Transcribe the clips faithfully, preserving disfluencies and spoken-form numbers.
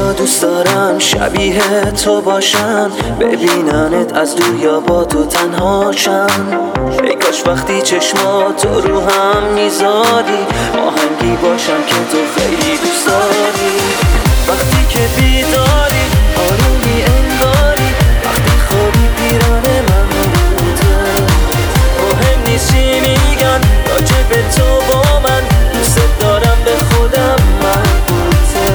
ها دوست دارم شبیه تو باشن، ببیننت از دور یا با تو تنهاشن. ای کاش وقتی چشماتو رو هم میذاری آهنگی باشم که تو خیلی دوست داری. وقتی که بیداری آرومی انگاری، وقتی خوابی پیران من بوده. مهم نیست چی میگن راجع به تو با من، دوست دارم به خودم مربوطه.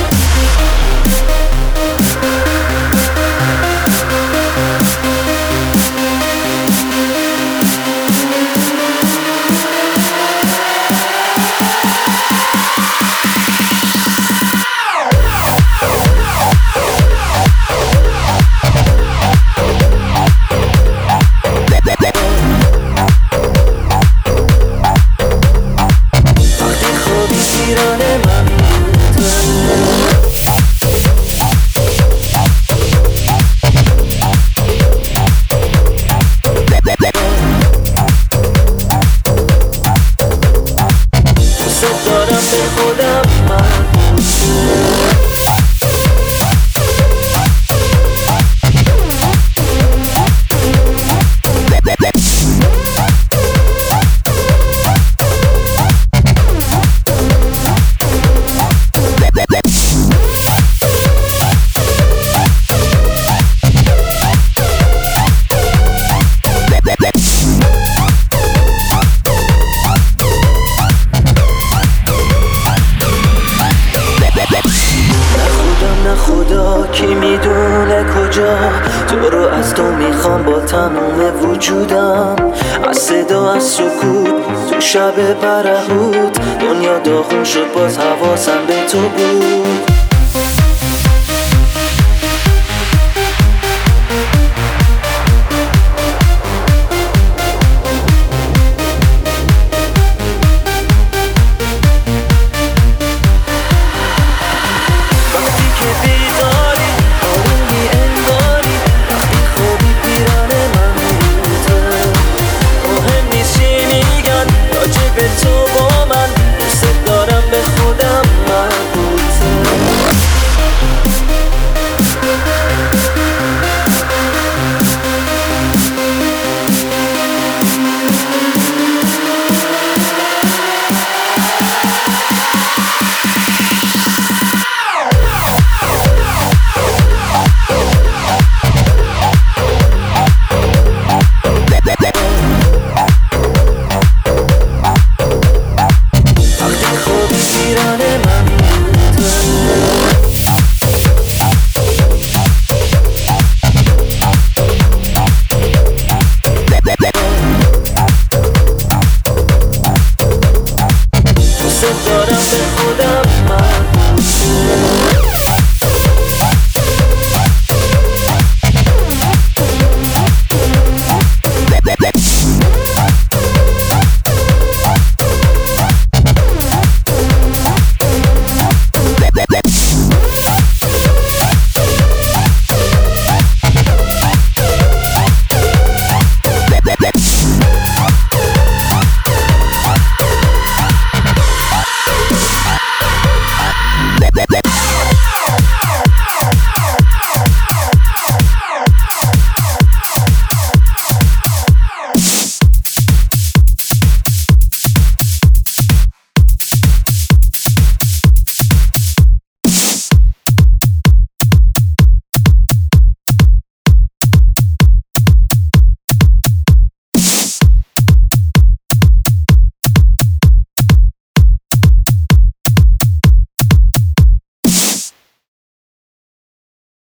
کی میدونه کجا تو رو از تو میخوام با تموم وجودم. از صدا از سکوت تو شب برهوت دنیا داغون شد، باز حواسم به تو بود.